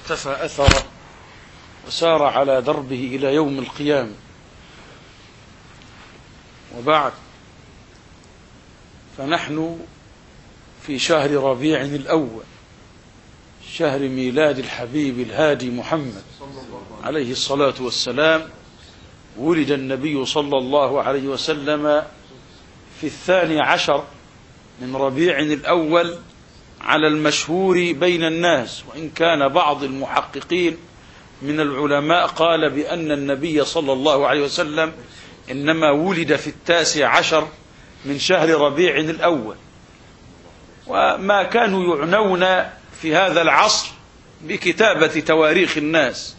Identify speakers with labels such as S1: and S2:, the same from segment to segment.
S1: واقتفى أثره وسار على دربه إلى يوم القيامة. وبعد، فنحن في شهر ربيع الأول، شهر ميلاد الحبيب الهادي محمد عليه الصلاة والسلام. ولد النبي صلى الله عليه وسلم في 12 من ربيع الأول على المشهور بين الناس، وإن كان بعض المحققين من العلماء قال بأن النبي صلى الله عليه وسلم إنما ولد في 19 من شهر ربيع الأول. وما كانوا يعنون في هذا العصر بكتابة تواريخ الناس،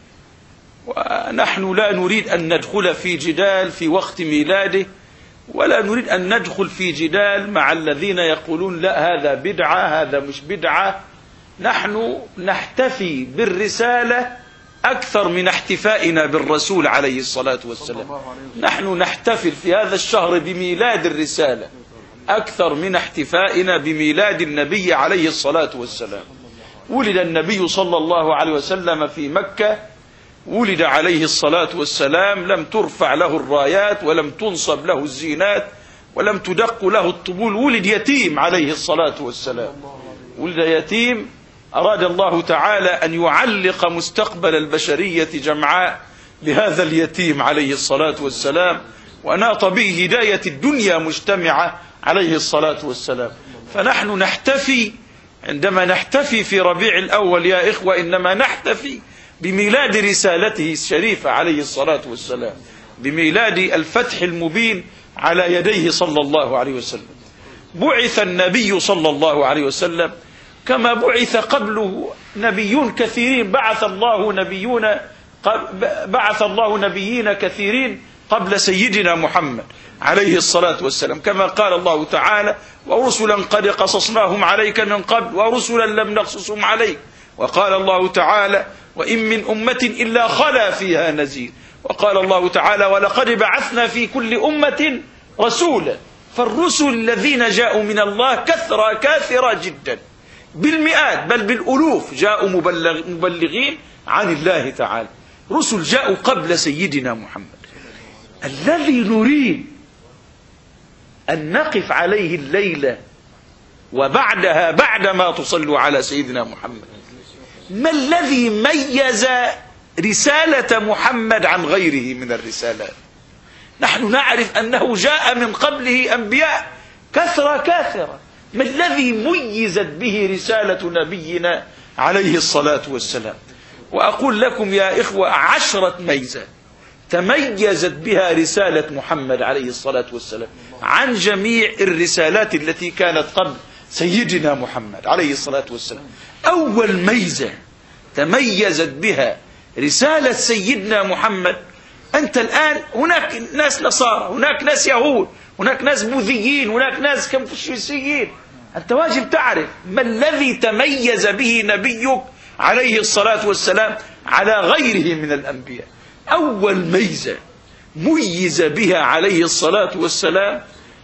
S1: ونحن لا نريد أن ندخل في جدال في وقت ميلاده، ولا نريد أن ندخل في جدال مع الذين يقولون لا هذا بدعة هذا مش بدعة. نحن نحتفي بالرسالة أكثر من احتفائنا بالرسول عليه الصلاة والسلام. نحن نحتفل في هذا الشهر بميلاد الرسالة أكثر من احتفائنا بميلاد النبي عليه الصلاة والسلام. ولد النبي صلى الله عليه وسلم في مكة، ولد عليه الصلاة والسلام، لم ترفع له الرايات ولم تنصب له الزينات ولم تدق له الطبول. ولد يتيم عليه الصلاة والسلام، ولد يتيم. أراد الله تعالى أن يعلق مستقبل البشرية جمعاء بهذا اليتيم عليه الصلاة والسلام، وناط به هداية الدنيا مجتمعة عليه الصلاة والسلام. فنحن نحتفي، عندما نحتفي في ربيع الأول يا إخوة، إنما نحتفي بميلاد رسالته الشريفة عليه الصلاة والسلام، بميلاد الفتح المبين على يديه صلى الله عليه وسلم. بعث النبي صلى الله عليه وسلم كما بعث قبله نبيون كثيرين. بعث الله نبيين كثيرين قبل سيدنا محمد عليه الصلاة والسلام، كما قال الله تعالى: ورسلا قد قصصناهم عليك من قبل ورسلا لم نقصصهم عليك. وقال الله تعالى: وإن من أمة إلا خلا فيها نذير. وقال الله تعالى: ولقد بعثنا في كل أمة رسولا. فالرسل الذين جاءوا من الله كثرة جدا، بالمئات بل بالألوف جاءوا مبلغين عن الله تعالى. رسل جاءوا قبل سيدنا محمد. الذي نريد أن نقف عليه الليلة وبعدها بعدما تصلوا على سيدنا محمد، ما الذي ميز رسالة محمد عن غيره من الرسالات؟ نحن نعرف أنه جاء من قبله أنبياء كثرة. ما الذي ميزت به رسالة نبينا عليه الصلاة والسلام؟ وأقول لكم يا إخوة 10 ميزات تميزت بها رسالة محمد عليه الصلاة والسلام عن جميع الرسالات التي كانت قبل سيدنا محمد عليه الصلاة والسلام. أول ميزة تميزت بها رسالة سيدنا محمد، أنت الآن هناك ناس نصارى، هناك ناس يهود، هناك ناس بوذيين، هناك ناس كنفوشيوسيين. أنت واجب تعرف ما الذي تميز به نبيك عليه الصلاة والسلام على غيره من الأنبياء. أول ميزة ميز بها عليه الصلاة والسلام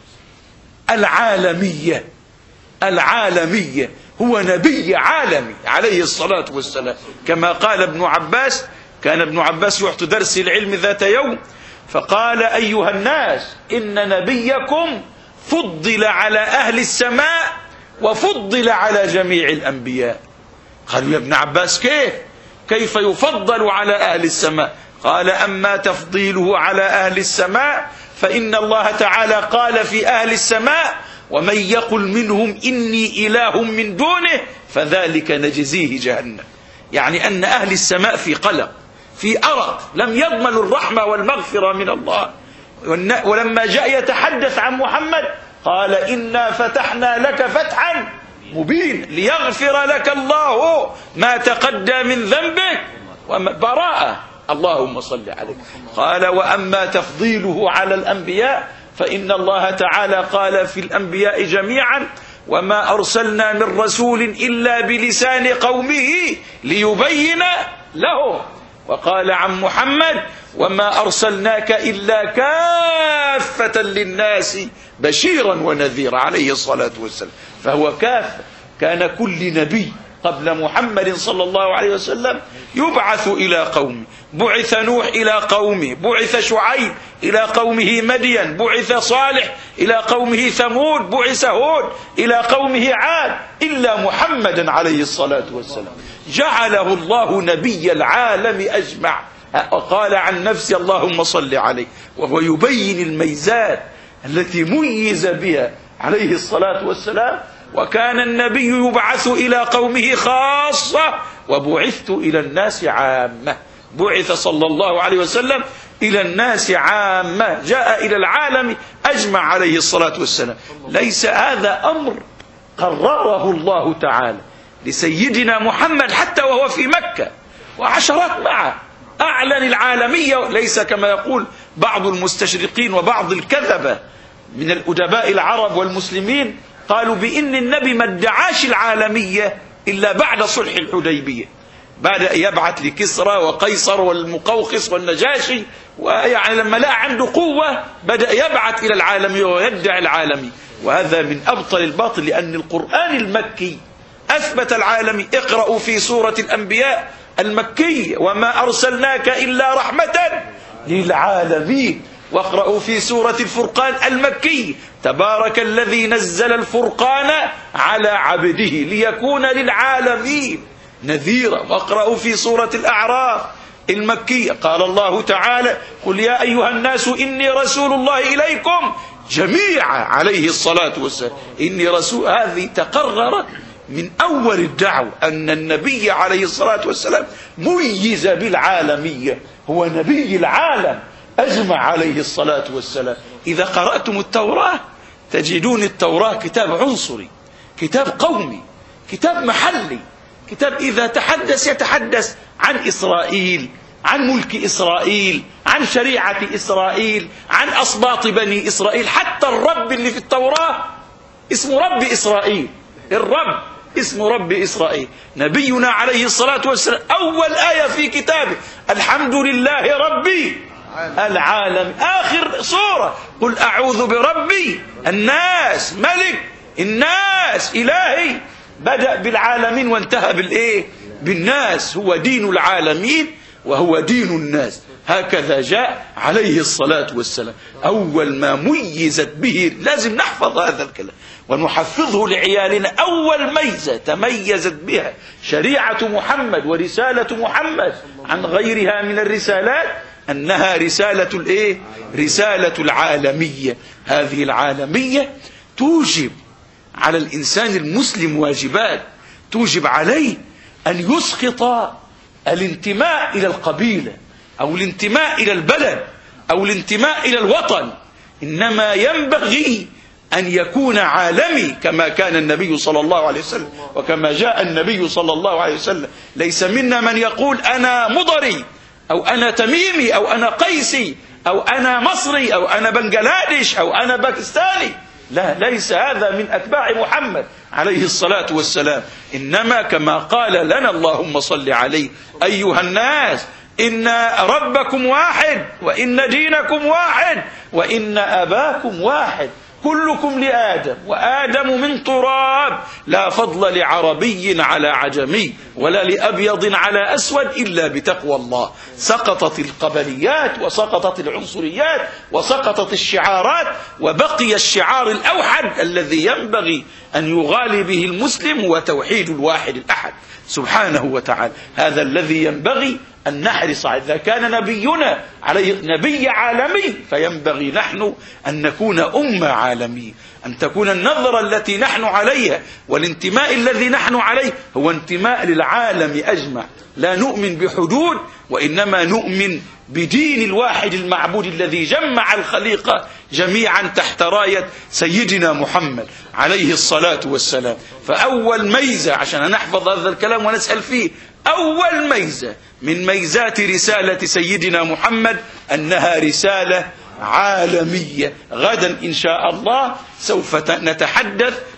S1: العالمية. هو نبي عالمي عليه الصلاة والسلام، كما قال ابن عباس. كان ابن عباس يعطي درس العلم ذات يوم فقال: أيها الناس، إن نبيكم فضل على أهل السماء وفضل على جميع الأنبياء. قالوا: يا ابن عباس كيف يفضل على أهل السماء؟ قال: أما تفضيله على أهل السماء فإن الله تعالى قال في أهل السماء: ومن يقل منهم إني إله من دونه فذلك نجزيه جهنم. يعني أن أهل السماء في قلق، في أرق، لم يضمنوا الرحمة والمغفرة من الله. ولما جاء يتحدث عن محمد قال: إنا فتحنا لك فتحا مبين ليغفر لك الله ما تقدم من ذنبك براءة. اللهم صل عليه. قال: وأما تفضيله على الأنبياء فإن الله تعالى قال في الأنبياء جميعا: وما أرسلنا من رسول إلا بلسان قومه ليبين له. وقال عن محمد: وما أرسلناك إلا كافة للناس بشيرا ونذيرا عليه الصلاة والسلام. فهو كافة، كان كل نبي قبل محمد صلى الله عليه وسلم يبعث إلى قومه. بعث نوح إلى قومه، بعث شعيب إلى قومه مدين، بعث صالح إلى قومه ثمود، بعث هود إلى قومه عاد، إلا محمدا عليه الصلاة والسلام جعله الله نبي العالم أجمع. قال عن نفسه اللهم صل عليه، وهو يبين الميزات التي ميز بها عليه الصلاة والسلام. وكان النبي يبعث إلى قومه خاصة، وبعثت إلى الناس عامة. بعث صلى الله عليه وسلم إلى الناس عامة، جاء إلى العالم أجمع عليه الصلاة والسلام. ليس هذا أمر قرره الله تعالى لسيدنا محمد حتى وهو في مكة وعشرات معه، أعلن العالمية. ليس كما يقول بعض المستشرقين وبعض الكذبة من الأدباء العرب والمسلمين، قالوا بإن النبي ما ادعاش العالمية إلا بعد صلح الحديبية، بدأ يبعث لكسرى وقيصر والمقوقس والنجاشي، ويعني لما لقى عنده قوة بدأ يبعث إلى العالمية ويدعي العالمي. وهذا من أبطل الباطل، لأن القرآن المكي أثبت العالمي. اقرأوا في سورة الأنبياء المكية وما أرسلناك إلا رحمة للعالمين، واقرأوا في سورة الفرقان المكية تبارك الذي نزل الفرقان على عبده ليكون للعالمين نذيرا. واقرأوا في سورة الأعراف المكية قال الله تعالى قل يا أيها الناس إني رسول الله إليكم جميعا عليه الصلاة والسلام. إني رسول، هذه تقررت من أول الدعوة أن النبي عليه الصلاة والسلام ميز بالعالمية، هو نبي العالم أجمع عليه الصلاة والسلام. إذا قرأتم التوراة تجدون التوراة كتاب عنصري، كتاب قومي، كتاب محلي، كتاب إذا تحدث يتحدث عن إسرائيل، عن ملك إسرائيل، عن شريعة إسرائيل، عن أصباط بني إسرائيل. حتى الرب اللي في التوراة اسمه رب إسرائيل، الرب اسمه رب إسرائيل. نبينا عليه الصلاة والسلام أول آية في كتابه الحمد لله ربي العالم. آخر سورة قل أعوذ بربي الناس ملك الناس إلهي. بدأ بالعالمين وانتهى بالإيه؟ بالناس. هو دين العالمين وهو دين الناس. هكذا جاء عليه الصلاة والسلام. أول ما ميزت به، لازم نحفظ هذا الكلام ونحفظه لعيالنا. أول ميزة تميزت بها شريعة محمد ورسالة محمد عن غيرها من الرسالات أنها رسالة الإيه؟ رسالة العالمية. هذه العالمية توجب على الإنسان المسلم واجبات، توجب عليه أن يسقط الانتماء إلى القبيلة أو الانتماء إلى البلد أو الانتماء إلى الوطن، إنما ينبغي أن يكون عالمي كما كان النبي صلى الله عليه وسلم وكما جاء النبي صلى الله عليه وسلم. ليس منا من يقول أنا مضري أو أنا تميمي أو أنا قيسي أو أنا مصري أو أنا بنغلاديش أو أنا باكستاني. لا، ليس هذا من أتباع محمد عليه الصلاة والسلام. إنما كما قال لنا اللهم صل عليه أيها الناس إن ربكم واحد وإن دينكم واحد وإن أباكم واحد كلكم لآدم وآدم من تراب لا فضل لعربي على عجمي ولا لأبيض على أسود إلا بتقوى الله. سقطت القبليات وسقطت العنصريات وسقطت الشعارات، وبقي الشعار الأوحد الذي ينبغي أن يغالي به المسلم هو توحيد الواحد الأحد سبحانه وتعالى. هذا الذي ينبغي أن نحرص. إذا كان نبينا عليه نبي عالمي فينبغي نحن أن نكون أمة عالمية، أن تكون النظرة التي نحن عليها والانتماء الذي نحن عليه هو انتماء للعالم أجمع. لا نؤمن بحدود وإنما نؤمن بدين الواحد المعبود الذي جمع الخليقة جميعا تحت راية سيدنا محمد عليه الصلاة والسلام. فأول ميزة عشان نحفظ هذا الكلام ونسأل فيه، أول ميزة من ميزات رسالة سيدنا محمد أنها رسالة عالمية. غدا إن شاء الله سوف نتحدث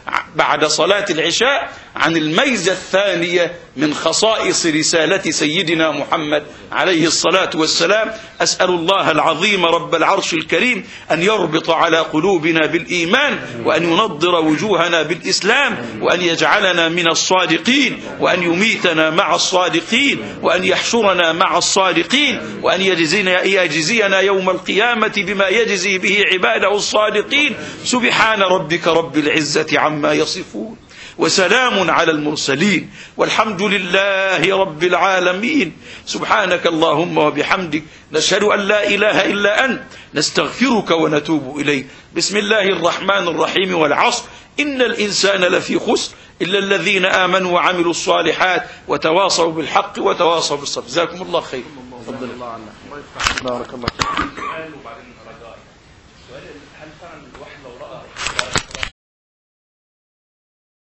S1: بعد صلاة العشاء عن الميزة الثانية من خصائص رسالة سيدنا محمد عليه الصلاة والسلام. أسأل الله العظيم رب العرش الكريم أن يربط على قلوبنا بالإيمان، وأن ينضر وجوهنا بالإسلام، وأن يجعلنا من الصادقين، وأن يميتنا مع الصادقين، وأن يحشرنا مع الصادقين، وأن يجزينا يوم القيامة بما يجزي به عباده الصادقين. سبحان ربك رب العزة عما يصفون، وسلام على المرسلين، والحمد لله رب العالمين. سبحانك اللهم وبحمدك، نشهد أن لا إله إلا أنت، نستغفرك ونتوب إليك. بسم الله الرحمن الرحيم. والعصر إن الإنسان لفي خسر إلا الذين آمنوا وعملوا الصالحات وتواصوا بالحق وتواصوا بالصبر. جزاكم الله خير.
S2: تفضل الله عنك. بارك الله فيك.